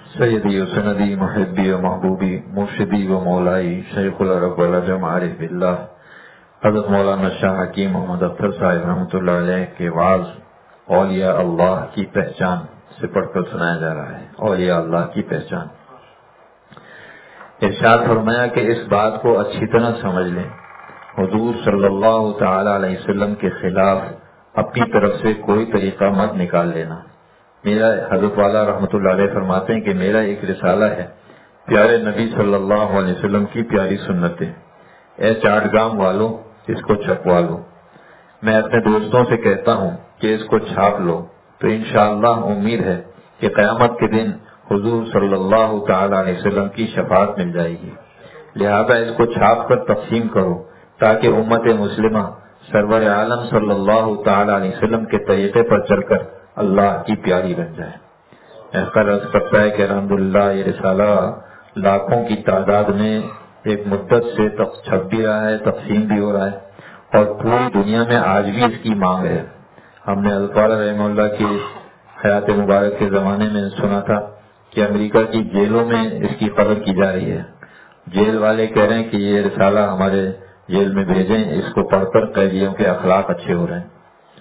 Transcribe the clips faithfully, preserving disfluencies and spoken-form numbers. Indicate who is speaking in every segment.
Speaker 1: سیدی و سندی محبی و محبوبی مرشدی و مولائی شیخ العرب والعجم عارف باللہ حضرت مولانا شاہ حکیم محمد اختر صاحب رحمۃ اللہ علیہ کے وعظ اولیاء اللہ کی پہچان سے پڑھ کر سنایا جا رہا ہے۔ اولیاء اللہ کی پہچان، ارشاد فرمایا کہ اس بات کو اچھی طرح سمجھ لیں، حضور صلی اللہ تعالی علیہ وسلم کے خلاف اپنی طرف سے کوئی طریقہ مت نکال لینا۔ میرا حضرت والا رحمۃ اللہ علیہ فرماتے ہیں کہ میرا ایک رسالہ ہے، پیارے نبی صلی اللہ علیہ وسلم کی پیاری سنتیں، اے چاٹگام والوں اس کو چھپوا لو۔ میں اپنے دوستوں سے کہتا ہوں کہ اس کو چھاپ لو، تو انشاءاللہ امید ہے کہ قیامت کے دن حضور صلی اللہ تعالی علیہ وسلم کی شفاعت مل جائے گی۔ لہذا اس کو چھاپ کر تقسیم کرو تاکہ امت مسلمہ سرور عالم صلی اللہ تعالی علیہ وسلم کے طریقے پر چل کر اللہ کی پیاری بن جائے۔ ایسا رض کرتا ہے کہ الحمدللہ یہ رسالہ لاکھوں کی تعداد میں ایک مدت سے چھپ بھی رہا ہے، تقسیم بھی ہو رہا ہے، اور پوری دنیا میں آج بھی اس کی مانگ ہے۔ ہم نے الفاظ رحمہ اللہ کی حیات مبارک کے زمانے میں سنا تھا کہ امریکہ کی جیلوں میں اس کی قدر کی جا رہی ہے۔ جیل والے کہہ رہے ہیں کہ یہ رسالہ ہمارے جیل میں بھیجیں، اس کو پڑھ کر قیدیوں کے اخلاق اچھے ہو رہے ہیں۔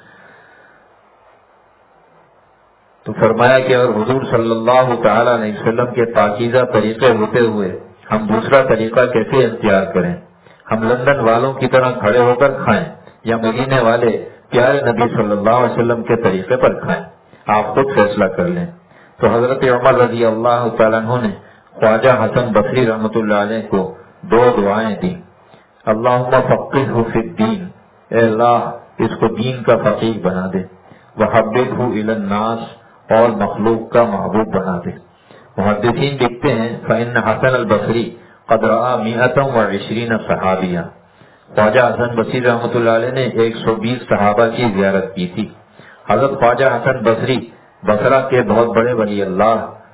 Speaker 1: تو فرمایا کہ اور حضور صلی اللہ تعالی علیہ وسلم کے پاکیزہ طریقے ہوتے ہوئے ہم دوسرا طریقہ کیسے اختیار کریں؟ ہم لندن والوں کی طرح کھڑے ہو کر کھائیں یا مدینے والے پیارے نبی صلی اللہ علیہ وسلم کے طریقے پر کھائیں؟ آپ خود فیصلہ کر لیں۔ تو حضرت عمر رضی اللہ تعالیٰ عنہ نے خواجہ حسن بصری رحمۃ اللہ علیہ کو دو دعائیں دیں۔ اللہم فقہہ فی الدین، اے اللہ اس کو دین کا فقیہ بنا دے، وحببہ الی الناس، اور مخلوق کا محبوب بنا دے۔ محدثین لکھتے ہیں فإن حسن البصری قد رأى مئة وعشرین صحابیہ، خواجہ حسن بصری رحمۃ اللہ علیہ نے ایک سو بیس صحابہ کی زیارت کی تھی۔ حضرت خواجہ حسن بصری بصرہ کے بہت بڑے ولی اللہ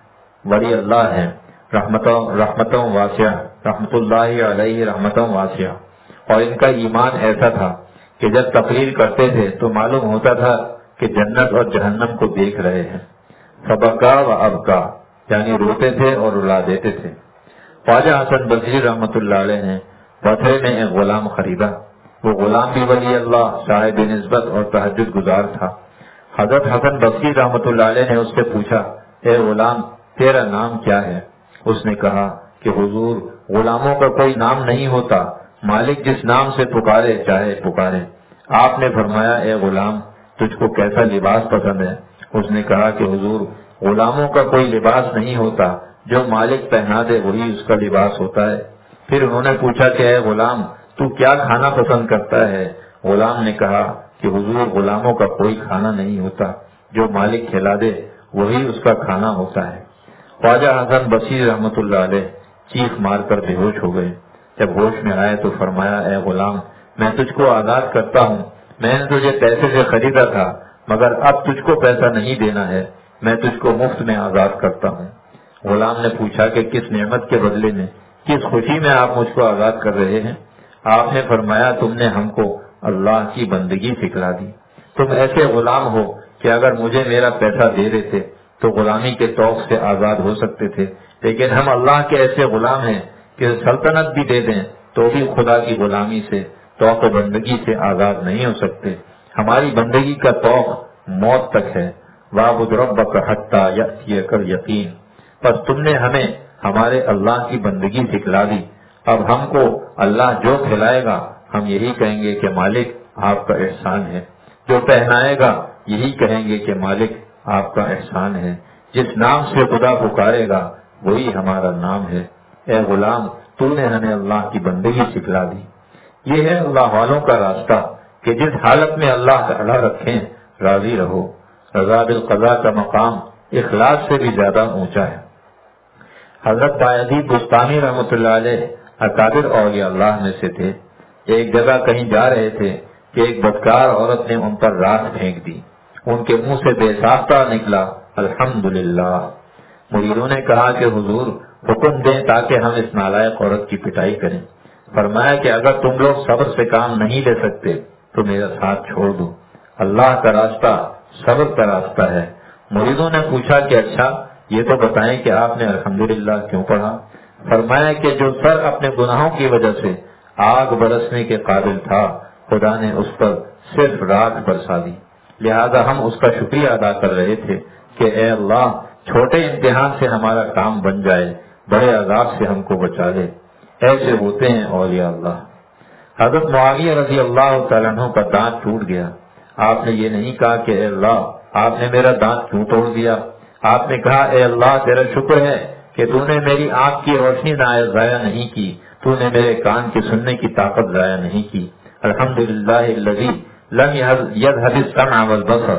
Speaker 1: ولی اللہ ہیں، رحمتوں رحمتوں واسعہ، رحمت اللہ علیہ رحمتوں واسعہ، اور ان کا ایمان ایسا تھا کہ جب تقریر کرتے تھے تو معلوم ہوتا تھا کہ جنت اور جہنم کو دیکھ رہے ہیں۔ فبکا و ابکا، یعنی روتے تھے اور رلا دیتے تھے۔ خواجہ حسن بصری رحمۃ اللہ علیہ نے بصرے میں ایک غلام خریدا، وہ غلام بھی ولی اللہ صاحب نسبت اور تہجد گزار تھا۔ حضرت حسن بصری رحمۃ اللہ علیہ نے اس سے پوچھا، اے غلام تیرا نام کیا ہے؟ اس نے کہا کہ حضور غلاموں کا کوئی نام نہیں ہوتا، مالک جس نام سے پکارے چاہے پکارے۔ آپ نے فرمایا، اے غلام تجھ کو کیسا لباس پسند ہے؟ اس نے کہا کہ حضور غلاموں کا کوئی لباس نہیں ہوتا، جو مالک پہنا دے وہی اس کا لباس ہوتا ہے۔ پھر انہوں نے پوچھا کہ اے غلام تو کیا کھانا پسند کرتا ہے؟ غلام نے کہا کہ حضور غلاموں کا کوئی کھانا نہیں ہوتا، جو مالک کھلا دے وہی اس کا کھانا ہوتا ہے۔ خواجہ حسن بصری رحمۃ اللہ علیہ چیخ مار کر بے ہوش ہو گئے۔ جب ہوش میں آئے تو فرمایا، اے غلام میں تجھ کو آزاد کرتا ہوں، میں نے تجھے پیسے سے خریدا تھا مگر اب تجھ کو پیسہ نہیں دینا ہے، میں تجھ کو مفت میں آزاد کرتا ہوں۔ غلام نے پوچھا کہ کس نعمت کے بدلے میں، کس خوشی میں آپ مجھ کو آزاد کر رہے ہیں؟ آپ نے فرمایا، تم نے ہم کو اللہ کی بندگی سکھلا دی۔ تم ایسے غلام ہو کہ اگر مجھے میرا پیسہ دے دیتے تو غلامی کے توق سے آزاد ہو سکتے تھے، لیکن ہم اللہ کے ایسے غلام ہیں کہ سلطنت بھی دے دیں تو بھی خدا کی غلامی سے توق بندگی سے آزاد نہیں ہو سکتے۔ ہماری بندگی کا توق موت تک ہے۔ وَاعْبُدْ رَبَّكَ حَتَّى يَأْتِيَكَ الْيَقِينُ، بس تم نے ہمیں ہمارے اللہ کی بندگی سکھلا دی، اب ہم کو اللہ جو کھلائے گا ہم یہی کہیں گے کہ مالک آپ کا احسان ہے، جو پہنائے گا یہی کہیں گے کہ مالک آپ کا احسان ہے، جس نام سے خدا پکارے گا وہی ہمارا نام ہے۔ اے غلام تو نے ہمیں اللہ کی بندگی سکھلا دی۔ یہ ہے اللہ والوں کا راستہ کہ جس حالت میں اللہ تعالی رکھیں راضی رہو۔ رضا بالقضاء کا مقام اخلاص سے بھی زیادہ اونچا ہے۔ حضرت بایزید بستانی رحمۃ اللہ علیہ اکابر اولیاء اللہ میں سے تھے۔ ایک جگہ کہیں جا رہے تھے کہ ایک بدکار عورت نے ان پر راکھ پھینک دی، ان کے منہ سے بے ساختہ نکلا الحمدللہ۔ مریدوں نے کہا کہ حضور حکم دیں تاکہ ہم اس نالائق عورت کی پٹائی کریں۔ فرمایا کہ اگر تم لوگ صبر سے کام نہیں لے سکتے تو میرا ساتھ چھوڑ دو، اللہ کا راستہ صبر کا راستہ ہے۔ مریدوں نے پوچھا کہ اچھا یہ تو بتائیں کہ آپ نے الحمدللہ کیوں پڑھا؟ فرمایا کہ جو سر اپنے گناہوں کی وجہ سے آگ برسنے کے قابل تھا، خدا نے اس پر صرف راکھ برسا دی، لہذا ہم اس کا شکریہ ادا کر رہے تھے کہ اے اللہ چھوٹے امتحان سے ہمارا کام بن جائے، بڑے عذاب سے ہم کو بچا لے۔ ایسے ہوتے ہیں اولیاء اللہ۔ حضرت معاویہ رضی اللہ تعالیٰ عنہ کا دانت ٹوٹ گیا، آپ نے یہ نہیں کہا کہ اے اللہ آپ نے میرا دانت کیوں توڑ دیا، آپ نے کہا اے اللہ تیرا شکر ہے کہ تو نے میری آنکھ کی روشنی ضائع نہیں کی، تو نے میرے کان کی سننے کی طاقت ضائع نہیں کی۔ الحمدللہ الذی لم یذهب السمع والبصر،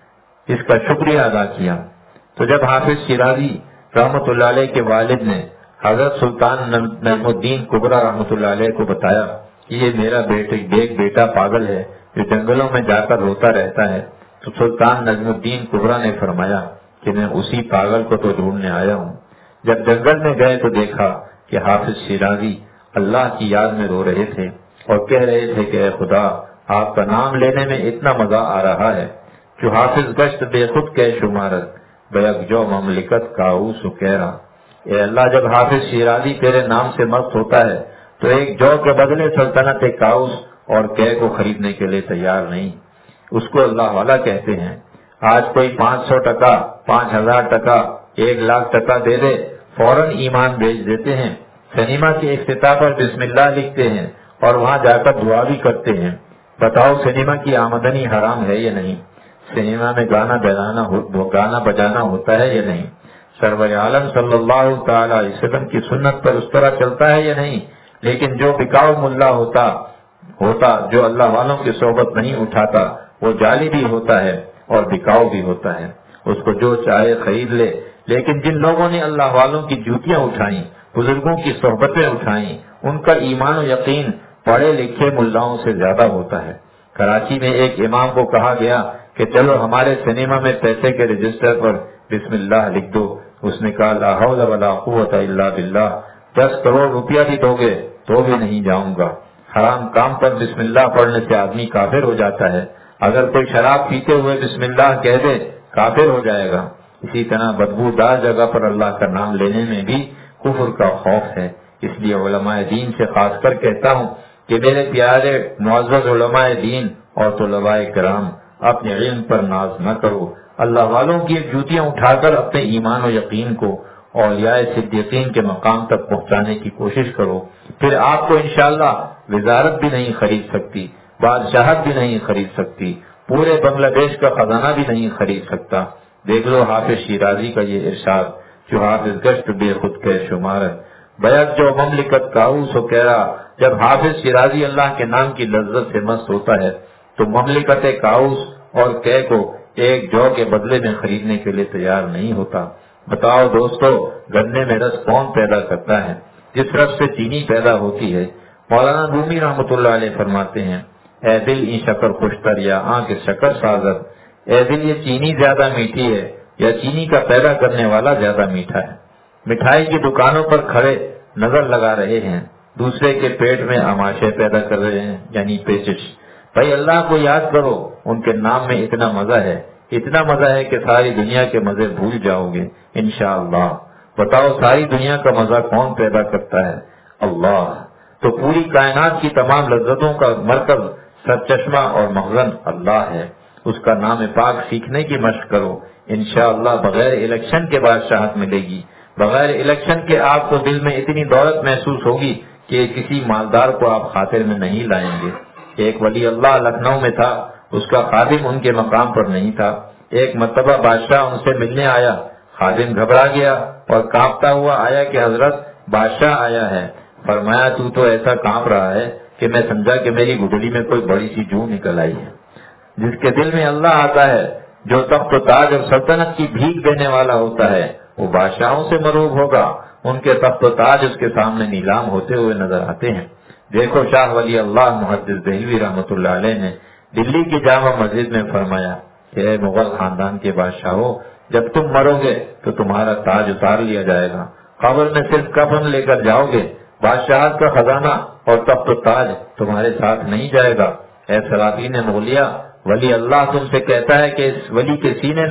Speaker 1: اس کا شکریہ ادا کیا۔ تو جب حافظ شیرازی رحمۃ اللہ علیہ کے والد نے حضرت سلطان نجم الدین کبریٰ رحمۃ اللہ علیہ کو بتایا کہ یہ میرا بیٹے ایک بیٹا پاگل ہے جو جنگلوں میں جا کر روتا رہتا ہے، تو سلطان نجم الدین کبریٰ نے فرمایا کہ میں اسی پاگل کو تو ڈھونڈنے آیا ہوں۔ جب جنگل میں گئے تو دیکھا کہ حافظ شیرازی اللہ کی یاد میں رو رہے تھے اور کہہ رہے تھے کہ اے خدا آپ کا نام لینے میں اتنا مزہ آ رہا ہے، جو حافظ گشت بے خود کے شمارت بیک جو مملکت کاؤ سکیرا۔ اے اللہ جب حافظ شیرازی تیرے نام سے مست ہوتا ہے تو ایک جو کے بدلے سلطنت کاؤس اور کہ کو خریدنے کے لیے تیار نہیں، اس کو اللہ والا کہتے ہیں۔ آج کوئی پانچ سو ٹکا، پانچ ہزار ٹکا، ایک لاکھ ٹکا دے دے فوراً ایمان بیچ دیتے ہیں، سنیما کے افتتاح پر بسم اللہ لکھتے ہیں اور وہاں جا کر دعا بھی کرتے ہیں۔ بتاؤ سنیما کی آمدنی حرام ہے یا نہیں؟ سنیما میں گانا بجانا گانا بجانا ہوتا ہے یا نہیں؟ سرور عالم صلی اللہ تعالی علیہ وسلم کی سنت پر اس طرح چلتا ہے یا نہیں؟ لیکن جو بکاؤ ملا ہوتا ہوتا جو اللہ والوں کی صحبت نہیں اٹھاتا وہ جعلی بھی ہوتا ہے اور بکاؤ بھی ہوتا ہے، اس کو جو چاہے خرید لے۔ لیکن جن لوگوں نے اللہ والوں کی جوتیاں اٹھائیں، بزرگوں کی صحبتیں اٹھائیں، ان کا ایمان و یقین پڑھے لکھے ملاؤں سے زیادہ ہوتا ہے۔ کراچی میں ایک امام کو کہا گیا کہ چلو ہمارے سنیما میں پیسے کے رجسٹر پر بسم اللہ لکھ دو، اس نے کہا لا حول ولا قوت الا باللہ، دس کروڑ روپیہ بھی دو گے تو بھی نہیں جاؤں گا۔ حرام کام پر بسم اللہ پڑھنے سے آدمی کافر ہو جاتا ہے، اگر کوئی شراب پیتے ہوئے بسم اللہ کہہ دے کافر ہو جائے گا۔ اسی طرح بدبودار جگہ پر اللہ کا نام لینے میں بھی کفر کا خوف ہے۔ اس لیے علماء دین سے خاص کر کہتا ہوں کہ میرے پیارے معزز علماء دین اور طلباء کرام، اپنے علم پر ناز نہ کرو، اللہ والوں کی جوتیاں اٹھا کر اپنے ایمان و یقین کو اولیاء صدیقین کے مقام تک پہنچانے کی کوشش کرو، پھر آپ کو انشاءاللہ وزارت بھی نہیں خرید سکتی، بادشاہت بھی نہیں خرید سکتی، پورے بنگلہ دیش کا خزانہ بھی نہیں خرید سکتا۔ دیکھ لو حافظ شیرازی کا یہ ارشاد، جو حافظ گشت بے خود کے شمارت بیک جو مملکت کاؤ سکیرا۔ جب حافظ شیرازی اللہ کے نام کی لذت سے مست ہوتا ہے تو مملکت کاؤس اور کہ کو ایک جو کے بدلے میں خریدنے کے لیے تیار نہیں ہوتا۔ بتاؤ دوستو گنے میں رس کون پیدا کرتا ہے؟ جس رس سے چینی پیدا ہوتی ہے۔ مولانا رومی رحمۃ اللہ علیہ فرماتے ہیں اے دل این شکر خوشتر یا آنکھ شکر سازد، اے دل یہ چینی زیادہ میٹھی ہے یا چینی کا پیدا کرنے والا زیادہ میٹھا ہے؟ مٹھائی کی دکانوں پر کھڑے نظر لگا رہے ہیں، دوسرے کے پیٹ میں آماشے پیدا کر رہے ہیں یعنی پیچش۔ بھائی اللہ کو یاد کرو، ان کے نام میں اتنا مزہ ہے، اتنا مزہ ہے کہ ساری دنیا کے مزے بھول جاؤ گے انشاءاللہ۔ بتاؤ ساری دنیا کا مزہ کون پیدا کرتا ہے؟ اللہ۔ تو پوری کائنات کی تمام لذتوں کا مرکز، سرچشمہ اور مخزن اللہ ہے۔ اس کا نام پاک سیکھنے کی مشق کرو، انشاءاللہ بغیر الیکشن کے بادشاہت ملے گی۔ بغیر الیکشن کے آپ کو دل میں اتنی دولت محسوس ہوگی کہ کسی مالدار کو آپ خاطر میں نہیں لائیں گے۔ ایک ولی اللہ لکھنؤ میں تھا، اس کا خادم ان کے مقام پر نہیں تھا۔ ایک مرتبہ بادشاہ ان سے ملنے آیا، خادم گھبرا گیا اور کانپتا ہوا آیا کہ حضرت بادشاہ آیا ہے۔ فرمایا تو تو ایسا کانپ رہا ہے کہ میں سمجھا کہ میری گٹھلی میں کوئی بڑی سی جو نکل آئی ہے۔ جس کے دل میں اللہ آتا ہے، جو تخت و تاج اور سلطنت کی بھیک دینے والا ہوتا ہے، وہ بادشاہوں سے مروب ہوگا، ان کے تخت و تاج اس کے سامنے نیلام ہوتے ہوئے نظر آتے ہیں۔ دیکھو شاہ ولی اللہ محدث دہلوی رحمۃ اللہ علیہ نے دلی کی جامع مسجد میں فرمایا کہ اے مغل خاندان کے بادشاہوں، جب تم مرو گے تو تمہارا تاج اتار لیا جائے گا، قبر میں صرف کفن لے کر جاؤ گے، بادشاہت کا خزانہ اور تخت و تاج تمہارے ساتھ نہیں جائے گا۔ اے سلاطین مغلیہ، ولی اللہ تم سے کہتا ہے کہ اس ولی کے سینے میں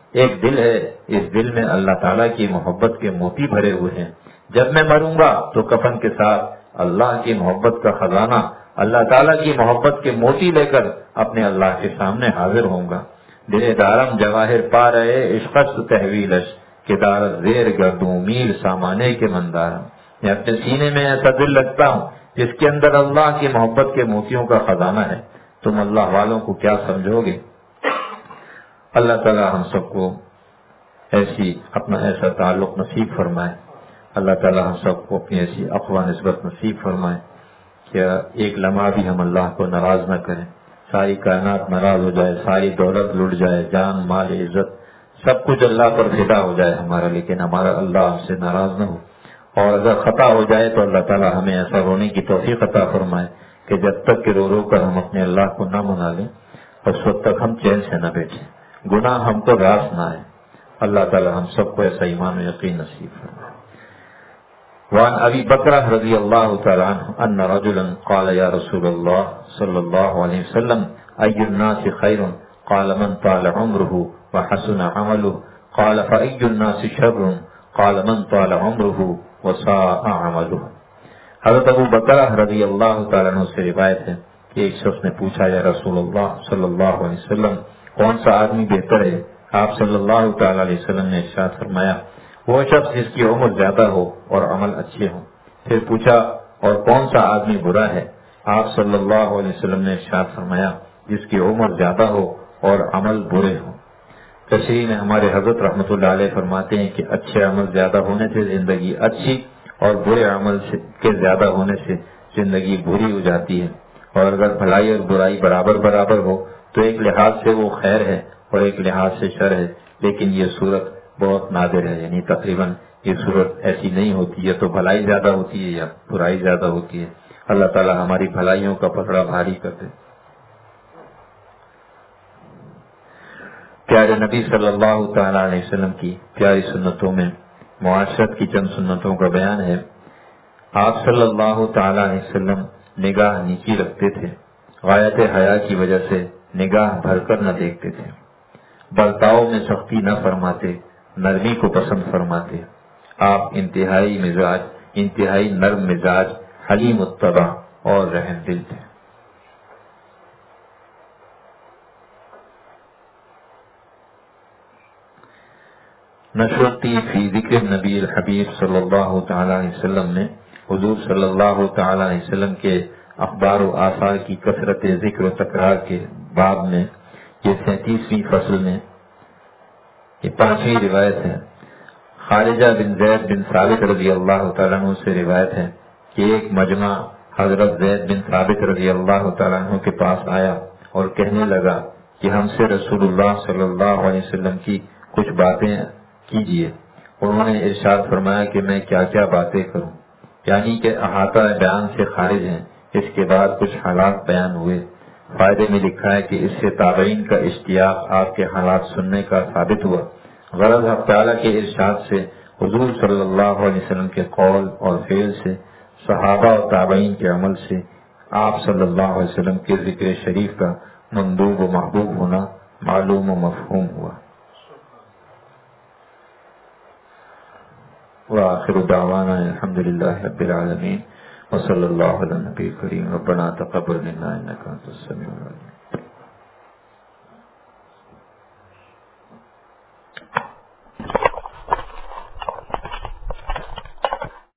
Speaker 1: ایک دل ہے، اس دل میں اللہ تعالیٰ کی محبت کے موتی بھرے ہوئے ہیں. جب میں مروں گا تو کفن کے ساتھ اللہ کی محبت کا خزانہ، اللہ تعالیٰ کی محبت کے موتی لے کر اپنے اللہ کے سامنے حاضر ہوں گا. دل دارم جواہر پا رہے عشقت تحویلش کہ دار زیر گردوں میر سامانے کے مندارم. میں اپنے سینے میں ایسا دل رکھتا ہوں جس کے اندر اللہ کی محبت کے موتیوں کا خزانہ ہے. تم اللہ والوں کو کیا سمجھو گے؟ اللہ تعالیٰ ہم سب کو ایسی اپنا ایسا تعلق نصیب فرمائے. اللہ تعالیٰ ہم سب کو اپنی ایسی اقوا نسبت نصیب فرمائے کہ ایک لمحہ بھی ہم اللہ کو ناراض نہ کریں. ساری کائنات ناراض ہو جائے، ساری دولت لٹ جائے، جان مال عزت سب کچھ اللہ پر فدا ہو جائے ہمارا، لیکن ہمارا اللہ ہم سے ناراض نہ ہو. اور اگر خطا ہو جائے تو اللہ تعالیٰ ہمیں ایسا رونے کی توفیق عطا فرمائے کہ جب تک کہ رو رو کر ہم اپنے اللہ کو نہ منا لیں اس وقت تک ہم چین سے نہ بیٹھیں، گناہ ہم کو راس نہ آئے. اللہ تعالیٰ ہم سب کو ایسا ایمان و یقین نصیب فرمائے. وعن ابی بکرہ رضی اللہ تعالی عنہ ان رجلا قال یا رسول اللہ صلی اللہ علیہ وسلم ای الناس خیر قال من طال عمره وحسن عمله قال فای الناس شر قال من طال عمره وساء عمله. حضرت ابو بکرہ رضی اللہ تعالی عنہ سے روایت ہے کہ ایک شخص نے پوچھا یا رسول اللہ صلی اللہ علیہ وسلم کون سا آدمی بہتر ہے؟ آپ صلی اللہ تعالی علیہ وسلم نے ارشاد فرمایا وہ شخص جس کی عمر زیادہ ہو اور عمل اچھے ہوں. پھر پوچھا اور کون سا آدمی برا ہے؟ آپ صلی اللہ علیہ وسلم نے ارشاد فرمایا جس کی عمر زیادہ ہو اور عمل برے ہوں. تشریح میں ہمارے حضرت رحمۃ اللہ علیہ فرماتے ہیں کہ اچھے عمل زیادہ ہونے سے زندگی اچھی اور برے عمل کے زیادہ ہونے سے زندگی بری ہو جاتی ہے. اور اگر بھلائی اور برائی برابر برابر ہو تو ایک لحاظ سے وہ خیر ہے اور ایک لحاظ سے شر ہے، لیکن یہ صورت بہت نادر ہے. یعنی تقریباً یہ صورت ایسی نہیں ہوتی، یا تو بھلائی زیادہ ہوتی ہے یا برائی زیادہ ہوتی ہے. اللہ تعالی ہماری بھلائیوں کا پکڑا بھاری کر دے. پیارے نبی صلی اللہ تعالی علیہ وسلم کی پیاری سنتوں میں معاشرت کی چند سنتوں کا بیان ہے. آپ صلی اللہ تعالی علیہ وسلم نگاہ نیچی رکھتے تھے، غایت حیا کی وجہ سے نگاہ بھر کر نہ دیکھتے تھے. برتاؤ میں سختی نہ فرماتے، نرمی کو پسند فرماتے. آپ انتہائی مزاج انتہائی نرم مزاج، حلیم الطبع اور رحم دل تھے. نشرتی فی ذکر نبی الحبیب صلی اللہ تعالی علیہ وسلم نے حضور صلی اللہ تعالی علیہ وسلم کے اخبار و آثار کی کثرت ذکر و تکرار کے باب میں یہ سینتیسویں فصل میں یہ پانچویں روایت ہے. خارجہ بن زید بن ثابت رضی اللہ تعالیٰ عنہ سے روایت ہے کہ ایک مجمع حضرت زید بن ثابت رضی اللہ تعالیٰ عنہ کے پاس آیا اور کہنے لگا کہ ہم سے رسول اللہ صلی اللہ علیہ وسلم کی کچھ باتیں کیجیے. انہوں نے ارشاد فرمایا کہ میں کیا کیا باتیں کروں، یعنی کہ احاطہ بیان سے خارج ہیں. اس کے بعد کچھ حالات بیان ہوئے. فائدے میں لکھا ہے کہ اس سے تابعین کا اشتیاق آپ کے حالات سننے کا ثابت ہوا. غرض حق تعالیٰ کے ارشاد سے، حضور صلی اللہ علیہ وسلم کے قول اور فعل سے، صحابہ اور تابعین کے عمل سے آپ صلی اللہ علیہ وسلم کے ذکر شریف کا مندوب و محبوب ہونا معلوم و مفہوم ہوا. وآخر دعوانا الحمد للہ رب العالمین وصلی اللہ علی نبی کریم. ربنا تقبل منا انک انت السمیع العلیم.